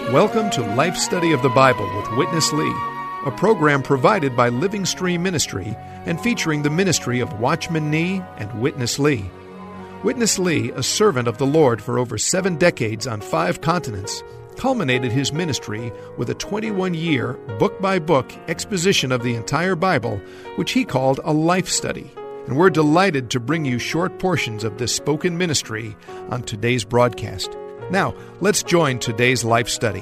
Welcome to Life Study of the Bible with Witness Lee, a program provided by Living Stream Ministry and featuring the ministry of Watchman Nee and Witness Lee. Witness Lee, a servant of the Lord for over 7 decades on 5 continents, culminated his ministry with a 21-year, book-by-book exposition of the entire Bible, which he called a life study. And we're delighted to bring you short portions of this spoken ministry on today's broadcast. Now, let's join today's life study.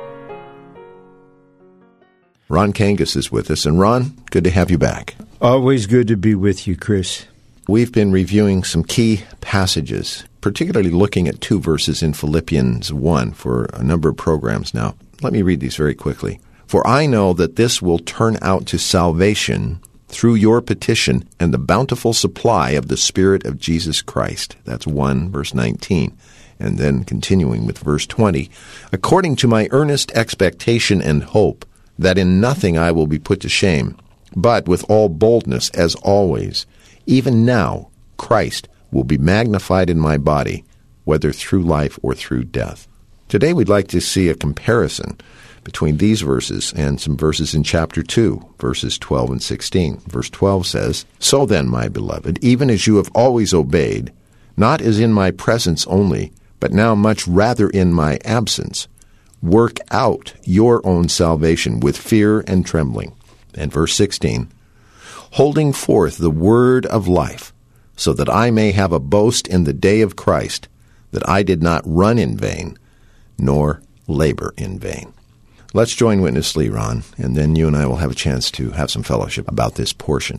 Ron Kangas is with us. And Ron, good to have you back. Always good to be with you, Chris. We've been reviewing some key passages, particularly looking at 2 verses in Philippians 1 for a number of programs now. Let me read these very quickly. For I know that this will turn out to salvation through your petition and the bountiful supply of the Spirit of Jesus Christ. That's 1, verse 19. And then continuing with verse 20, according to my earnest expectation and hope, that in nothing I will be put to shame, but with all boldness, as always, even now, Christ will be magnified in my body, whether through life or through death. Today we'd like to see a comparison between these verses and some verses in chapter 2, verses 12 and 16. Verse 12 says, So then, my beloved, even as you have always obeyed, not as in my presence only, but now much rather in my absence, work out your own salvation with fear and trembling. And verse 16, holding forth the word of life, so that I may have a boast in the day of Christ, that I did not run in vain, nor labor in vain. Let's join Witness Lee, Ron, and then you and I will have a chance to have some fellowship about this portion.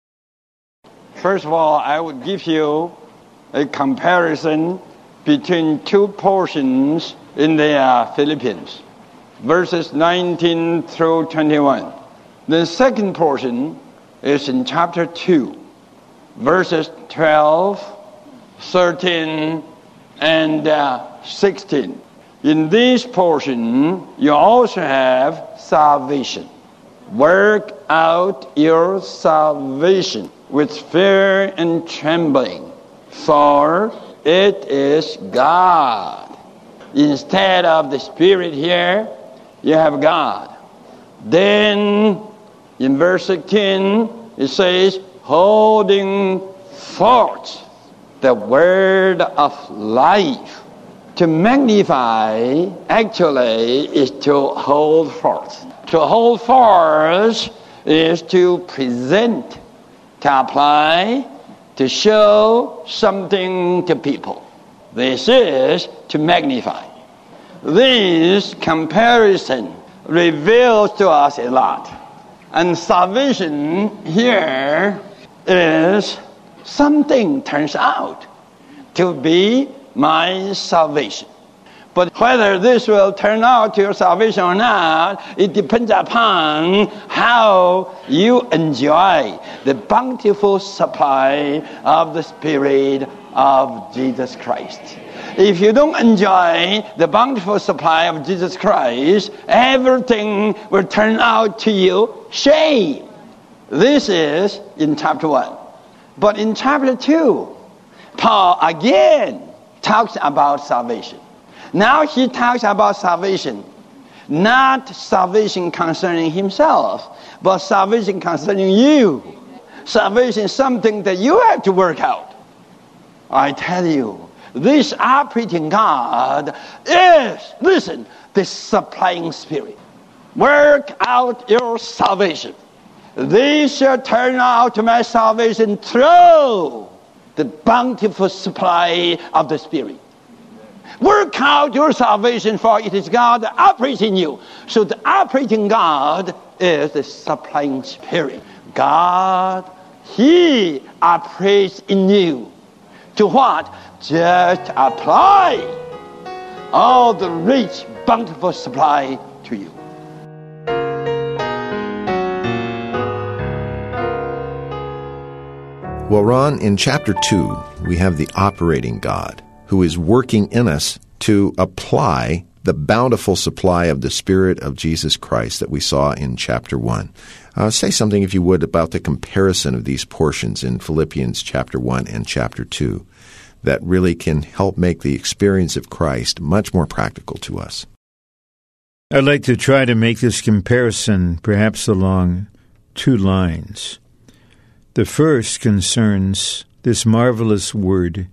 First of all, I would give you a comparison between 2 portions in the Philippians, verses 19 through 21. The second portion is in chapter 2, verses 12, 13, and 16. In this portion, you also have salvation. Work out your salvation with fear and trembling, for it is God. Instead of the Spirit here, you have God. Then, in verse 16, it says, holding forth the word of life. To magnify, actually, is to hold forth. To hold forth is to present, to apply, to show something to people. This is to magnify. This comparison reveals to us a lot. And salvation here is something turns out to be my salvation. But whether this will turn out to your salvation or not, it depends upon how you enjoy the bountiful supply of the Spirit of Jesus Christ. If you don't enjoy the bountiful supply of Jesus Christ, everything will turn out to you shame. This is in chapter 1. But in chapter 2, Paul again talks about salvation. Now he talks about salvation, not salvation concerning himself, but salvation concerning you. Salvation is something that you have to work out. I tell you, this operating God is, listen, the supplying Spirit. Work out your salvation. This shall turn out to my salvation through the bountiful supply of the Spirit. Work out your salvation, for it is God that operates in you. So the operating God is the supplying Spirit. God, He operates in you. To what? Just apply all the rich, bountiful supply to you. Well, Ron, in chapter 2, we have the operating God who is working in us to apply the bountiful supply of the Spirit of Jesus Christ that we saw in chapter 1. Say something, if you would, about the comparison of these portions in Philippians chapter 1 and chapter 2 that really can help make the experience of Christ much more practical to us. I'd like to try to make this comparison perhaps along two lines. The first concerns this marvelous word,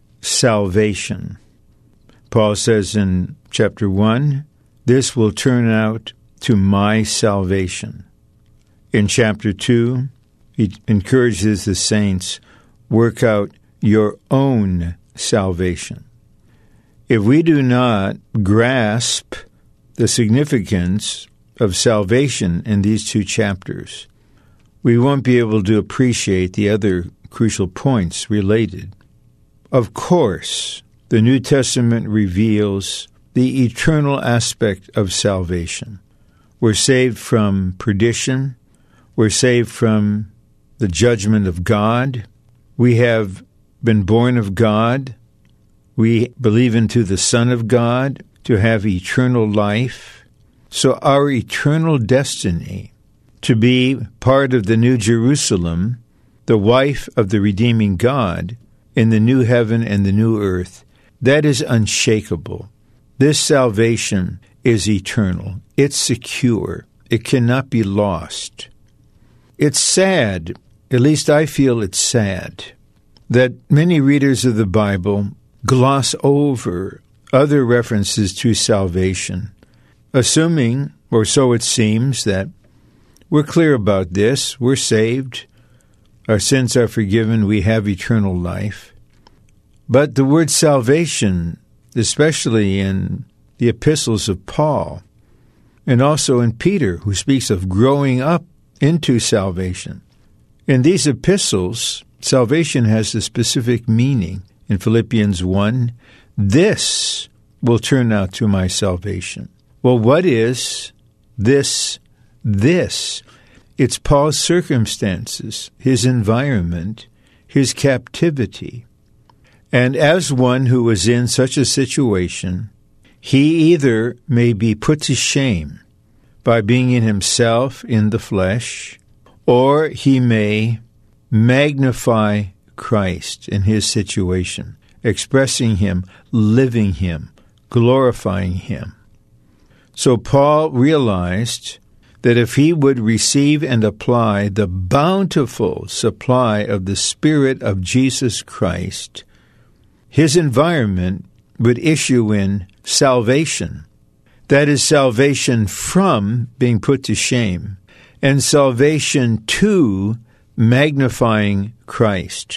salvation. Paul says in chapter 1, this will turn out to my salvation. In chapter 2, he encourages the saints, work out your own salvation. If we do not grasp the significance of salvation in these two chapters, we won't be able to appreciate the other crucial points related. Of course, the New Testament reveals the eternal aspect of salvation. We're saved from perdition. We're saved from the judgment of God. We have been born of God. We believe into the Son of God to have eternal life. So our eternal destiny to be part of the New Jerusalem, the wife of the redeeming God, in the new heaven and the new earth, that is unshakable. This salvation is eternal. It's secure. It cannot be lost. It's sad, at least I feel it's sad, that many readers of the Bible gloss over other references to salvation, assuming, or so it seems, that we're clear about this, we're saved, our sins are forgiven, we have eternal life. But the word salvation, especially in the epistles of Paul, and also in Peter, who speaks of growing up into salvation. In these epistles, salvation has a specific meaning. In Philippians 1, this will turn out to my salvation. Well, what is this? It's Paul's circumstances, his environment, his captivity. And as one who was in such a situation, he either may be put to shame by being in himself in the flesh, or he may magnify Christ in his situation, expressing him, living him, glorifying him. So Paul realized that if he would receive and apply the bountiful supply of the Spirit of Jesus Christ, his environment would issue in salvation. That is, salvation from being put to shame, and salvation to magnifying Christ.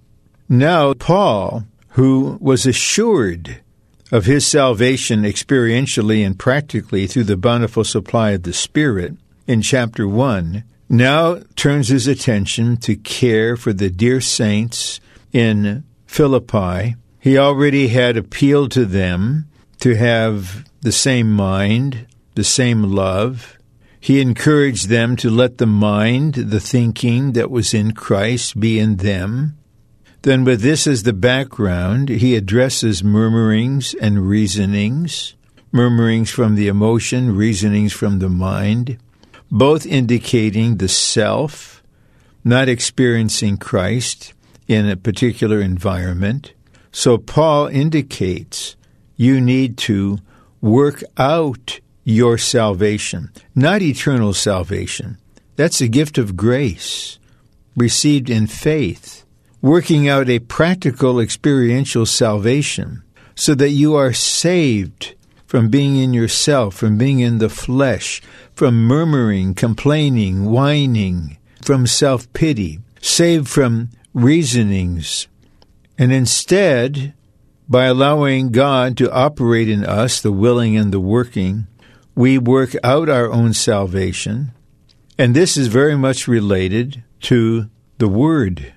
Now, Paul, who was assured of his salvation experientially and practically through the bountiful supply of the Spirit in chapter 1, now turns his attention to care for the dear saints in Philippi. He already had appealed to them to have the same mind, the same love. He encouraged them to let the mind, the thinking that was in Christ, be in them. Then with this as the background, he addresses murmurings and reasonings, murmurings from the emotion, reasonings from the mind, both indicating the self, not experiencing Christ in a particular environment. So Paul indicates you need to work out your salvation, not eternal salvation. That's a gift of grace, received in faith, working out a practical experiential salvation so that you are saved from being in yourself, from being in the flesh, from murmuring, complaining, whining, from self-pity, saved from reasonings, and instead, by allowing God to operate in us, the willing and the working, we work out our own salvation. And this is very much related to the Word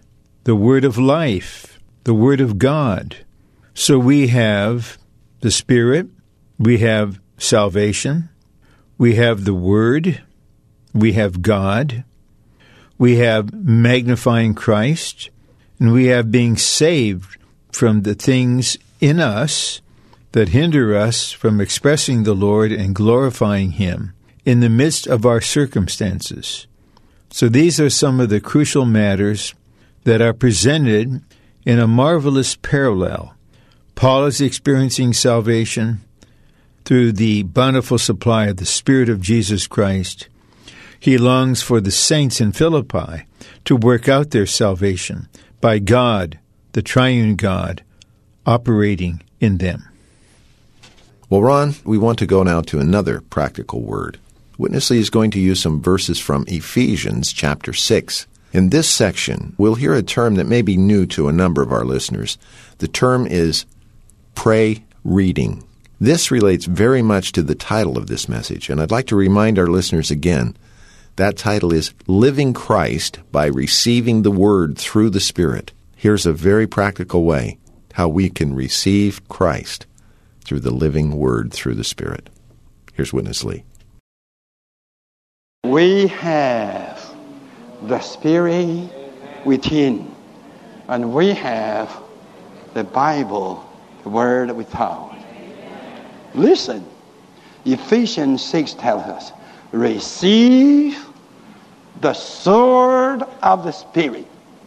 of life, the Word of God. So we have the Spirit, we have salvation, we have the Word, we have God, we have magnifying Christ, and we have being saved from the things in us that hinder us from expressing the Lord and glorifying Him in the midst of our circumstances. So these are some of the crucial matters that are presented in a marvelous parallel. Paul is experiencing salvation through the bountiful supply of the Spirit of Jesus Christ, he longs for the saints in Philippi to work out their salvation by God, the triune God, operating in them. Well, Ron, we want to go now to another practical word. Witness Lee is going to use some verses from Ephesians chapter 6. In this section, we'll hear a term that may be new to a number of our listeners. The term is pray reading. This relates very much to the title of this message, and I'd like to remind our listeners again, that title is Living Christ by Receiving the Word Through the Spirit. Here's a very practical way how we can receive Christ through the living Word through the Spirit. Here's Witness Lee. We have the Spirit within, and we have the Bible, the Word without. Listen, Ephesians 6 tells us, receive the sword of the Spirit,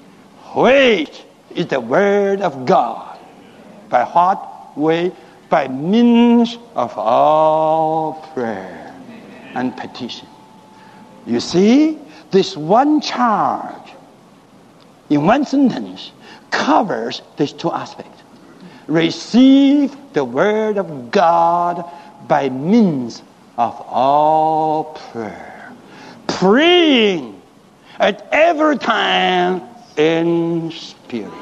which is the Word of God. By what way? By means of all prayer and petition. You see, this one charge in one sentence covers these two aspects. Receive the Word of God by means of all prayer. Praying at every time in spirit.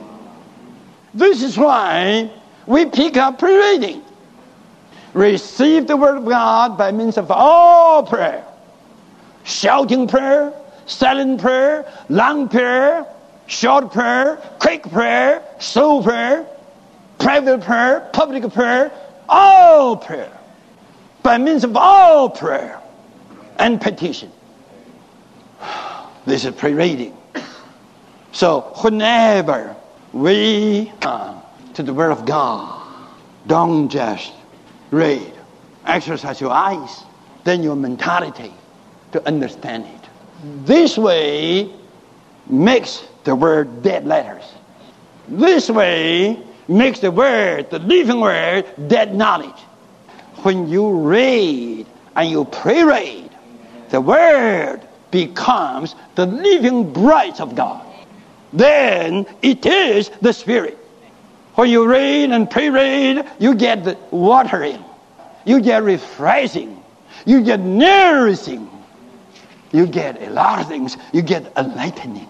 This is why we pick up pre-reading. Receive the Word of God by means of all prayer. Shouting prayer, silent prayer, long prayer, short prayer, quick prayer, slow prayer, private prayer, public prayer, all prayer. By means of all prayer and petition. This is pre-reading. So whenever we come to the Word of God, don't just read. Exercise your eyes, then your mentality to understand it. This way makes the Word dead letters. This way makes the Word, the living Word, dead knowledge. When you read and you pre-read, the Word becomes the living breath of God. Then it is the Spirit. When you read and pre-read, you get the watering, you get refreshing, you get nourishing, you get a lot of things, you get enlightening.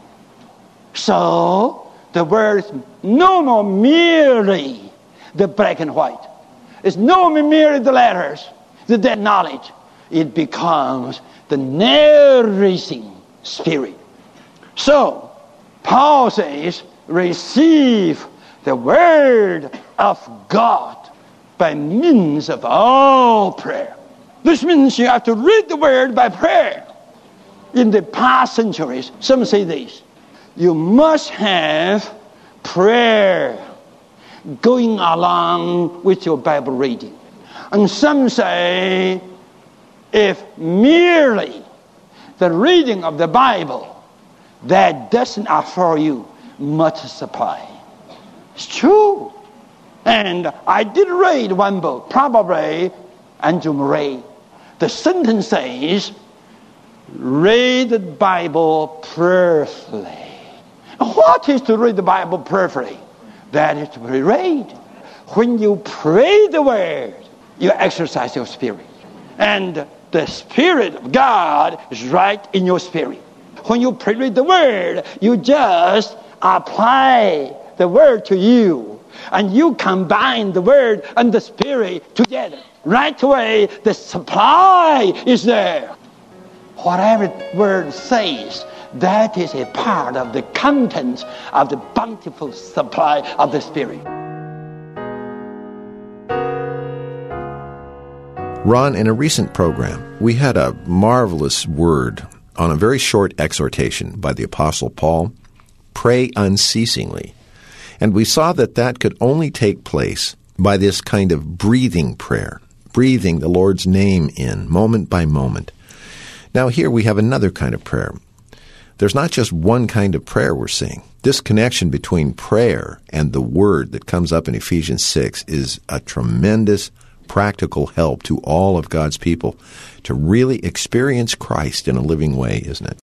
So the Word is no more merely the black and white. It's no more merely the letters, the dead knowledge. It becomes the nourishing Spirit. So Paul says, receive the Word of God by means of all prayer. This means you have to read the Word by prayer. In the past centuries, some say this, you must have prayer going along with your Bible reading. And some say, if merely the reading of the Bible, that doesn't offer you much supply. It's true. And I did read one book, probably Andrew Murray. The sentence says, read the Bible prayerfully. What is to read the Bible prayerfully? That is to pre-read. When you pray the Word, you exercise your spirit. And the Spirit of God is right in your spirit. When you pre-read the Word, you just apply the Word to you. And you combine the Word and the Spirit together. Right away, the supply is there. Whatever Word says, that is a part of the contents of the bountiful supply of the Spirit. Ron, in a recent program, we had a marvelous word on a very short exhortation by the Apostle Paul, pray unceasingly. And we saw that that could only take place by this kind of breathing prayer, breathing the Lord's name in moment by moment. Now here we have another kind of prayer. There's not just one kind of prayer we're seeing. This connection between prayer and the Word that comes up in Ephesians 6 is a tremendous practical help to all of God's people to really experience Christ in a living way, isn't it?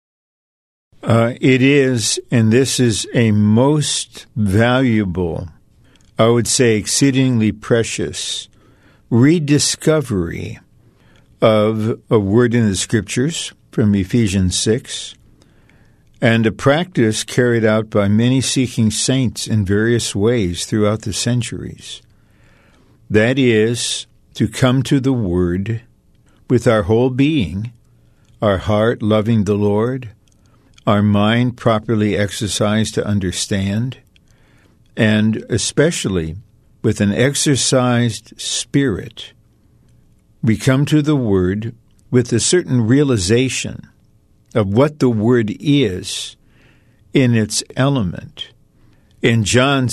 It is, and this is a most valuable, I would say exceedingly precious, rediscovery of a word in the Scriptures from Ephesians 6, and a practice carried out by many seeking saints in various ways throughout the centuries. That is, to come to the Word with our whole being, our heart loving the Lord, our mind properly exercised to understand, and especially with an exercised spirit. We come to the Word with a certain realization of what the Word is in its element. In John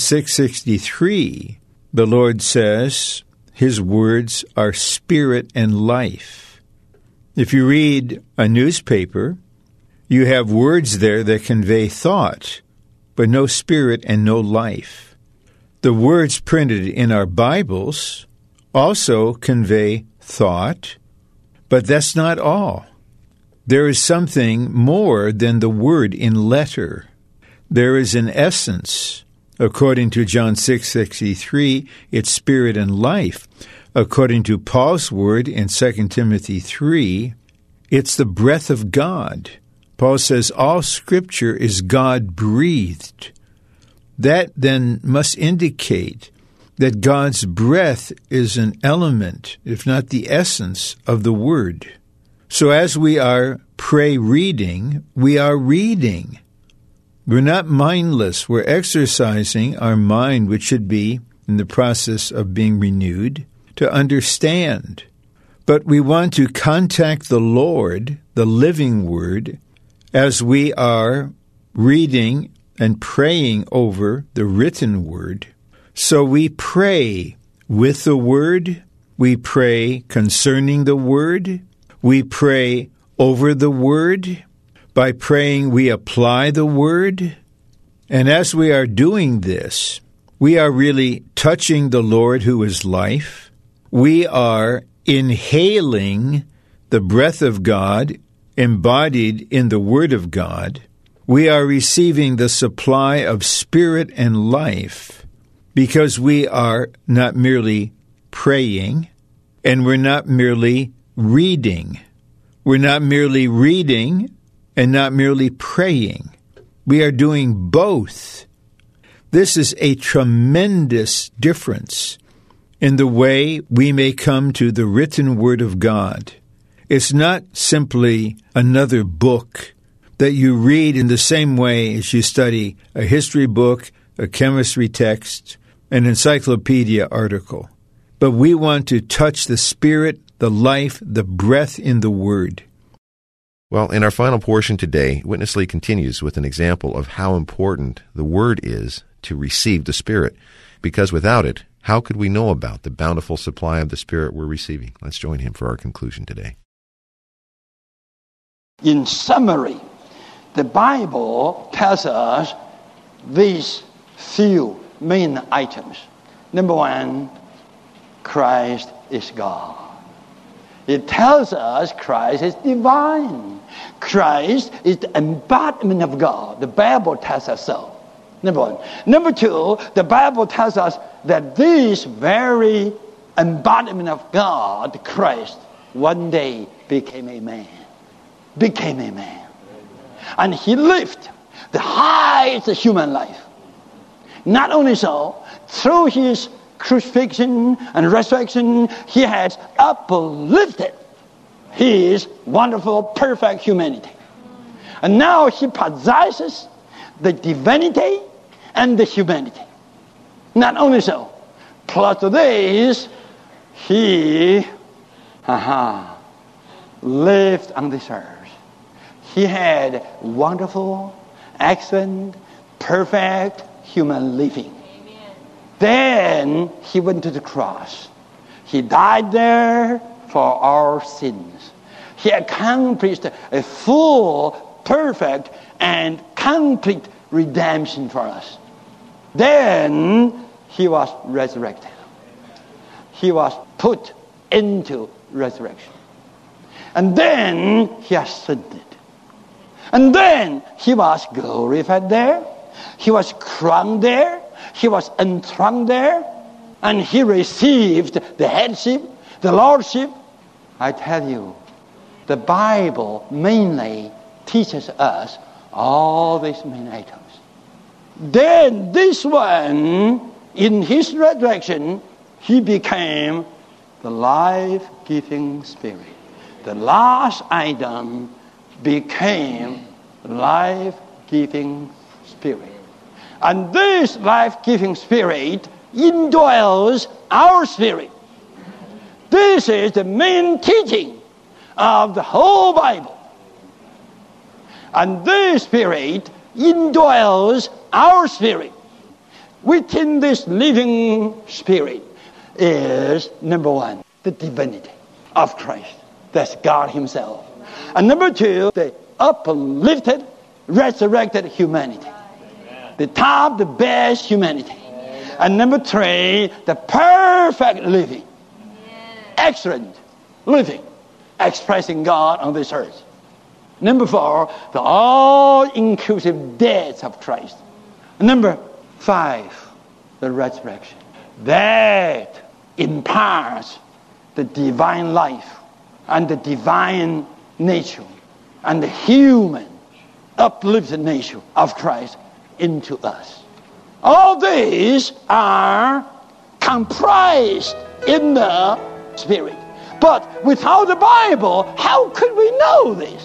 6:63, the Lord says His words are spirit and life. If you read a newspaper, you have words there that convey thought, but no spirit and no life. The words printed in our Bibles also convey thought, but that's not all. There is something more than the word in letter. There is an essence. According to John 6:63, it's spirit and life. According to Paul's word in 2 Timothy 3, it's the breath of God. Paul says all Scripture is God-breathed. That then must indicate that God's breath is an element, if not the essence, of the Word. So as we are pray-reading, we are reading. We're not mindless. We're exercising our mind, which should be in the process of being renewed, to understand. But we want to contact the Lord, the living Word, as we are reading and praying over the written Word. So we pray with the Word, we pray concerning the Word, we pray over the Word. By praying, we apply the Word. And as we are doing this, we are really touching the Lord who is life. We are inhaling the breath of God embodied in the Word of God. We are receiving the supply of spirit and life because we are not merely praying and we're not merely reading. We're not merely reading and not merely praying. We are doing both. This is a tremendous difference in the way we may come to the written Word of God. It's not simply another book that you read in the same way as you study a history book, a chemistry text, an encyclopedia article. But we want to touch the spirit, the life, the breath in the Word. Well, in our final portion today, Witness Lee continues with an example of how important the Word is to receive the Spirit, because without it, how could we know about the bountiful supply of the Spirit we're receiving? Let's join him for our conclusion today. In summary, the Bible tells us these few main items. Number one, Christ is God. It tells us Christ is divine. Christ is the embodiment of God. The Bible tells us so. Number one. Number two, the Bible tells us that this very embodiment of God, Christ, one day became a man. Became a man. And he lived the highest human life. Not only so, through his crucifixion and resurrection, he has uplifted his wonderful, perfect humanity. And now he possesses the divinity and the humanity. Not only so, plus to this, he lived on this earth. He had wonderful, excellent, perfect human living. Then he went to the cross. He died there for our sins. He accomplished a full, perfect, and complete redemption for us. Then he was resurrected. He was put into resurrection. And then he ascended. And then he was glorified there. He was crowned there. He was enthroned there. And he received the headship, the lordship. I tell you, the Bible mainly teaches us all these main items. Then this one, in his resurrection, he became the life-giving Spirit. The last item became life-giving Spirit. And this life-giving Spirit indwells our spirit. This is the main teaching of the whole Bible. And this Spirit indwells our spirit. Within this living Spirit is, number one, the divinity of Christ. That's God himself. And number two, the uplifted, resurrected humanity. The top, the best humanity. And number three, the perfect living. Excellent living, expressing God on this earth. Number four, the all-inclusive death of Christ. Number five, the resurrection. That imparts the divine life and the divine nature and the human uplifted nature of Christ into us. All these are comprised in the Spirit. But without the Bible, how could we know this?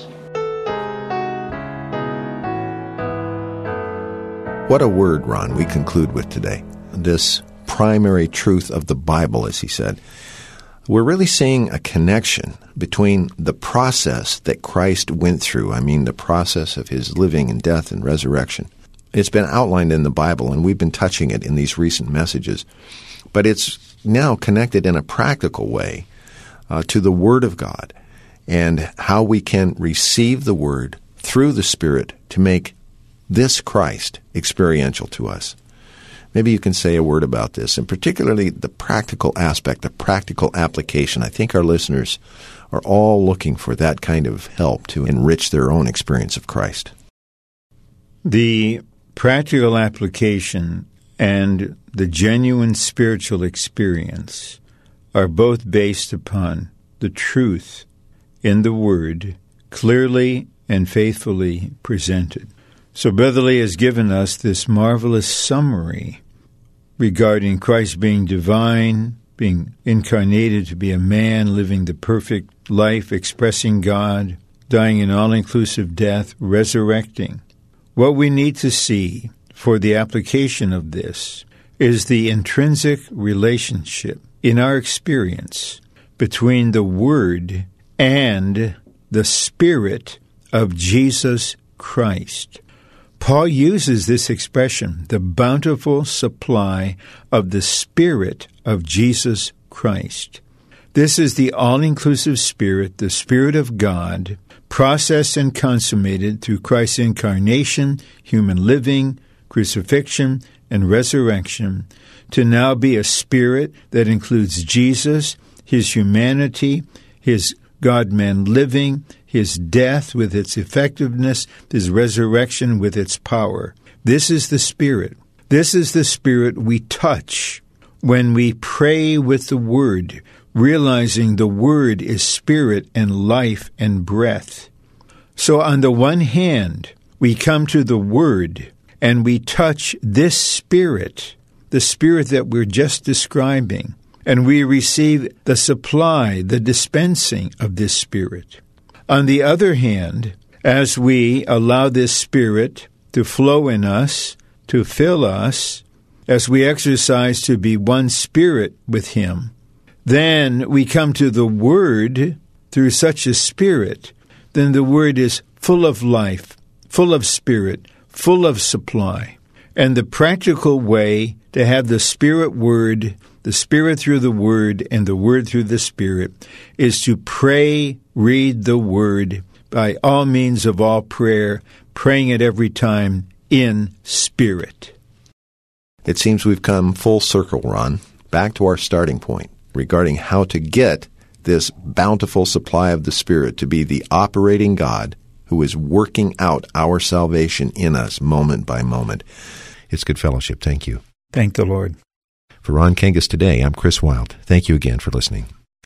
What a word, Ron, we conclude with today. This primary truth of the Bible, as he said. We're really seeing a connection between the process that Christ went through. I mean, the process of his living and death and resurrection. It's been outlined in the Bible, and we've been touching it in these recent messages. But it's now connected in a practical way to the Word of God and how we can receive the Word through the Spirit to make this Christ experiential to us. Maybe you can say a word about this, and particularly the practical aspect, the practical application. I think our listeners are all looking for that kind of help to enrich their own experience of Christ. The practical application and the genuine spiritual experience are both based upon the truth in the Word, clearly and faithfully presented. So Brother Lee has given us this marvelous summary regarding Christ being divine, being incarnated to be a man, living the perfect life, expressing God, dying an all-inclusive death, resurrecting. What we need to see for the application of this is the intrinsic relationship in our experience between the Word and the Spirit of Jesus Christ. Paul uses this expression, the bountiful supply of the Spirit of Jesus Christ. This is the all-inclusive Spirit, the Spirit of God, processed and consummated through Christ's incarnation, human living, crucifixion, and resurrection, to now be a Spirit that includes Jesus, his humanity, his God-man living, his death with its effectiveness, his resurrection with its power. This is the Spirit. This is the Spirit we touch when we pray with the Word, realizing the Word is spirit and life and breath. So on the one hand, we come to the Word and we touch this Spirit, the Spirit that we're just describing, and we receive the supply, the dispensing of this Spirit. On the other hand, as we allow this Spirit to flow in us, to fill us, as we exercise to be one spirit with Him, then we come to the Word through such a Spirit. Then the Word is full of life, full of Spirit, full of supply. And the practical way to have the Spirit Word, the Spirit through the Word, and the Word through the Spirit is to pray, read the Word, by all means of all prayer, praying it every time in spirit. It seems we've come full circle, Ron, back to our starting point regarding how to get this bountiful supply of the Spirit to be the operating God who is working out our salvation in us moment by moment. It's good fellowship. Thank you. Thank the Lord. For Ron Kangas Today, I'm Chris Wilde. Thank you again for listening.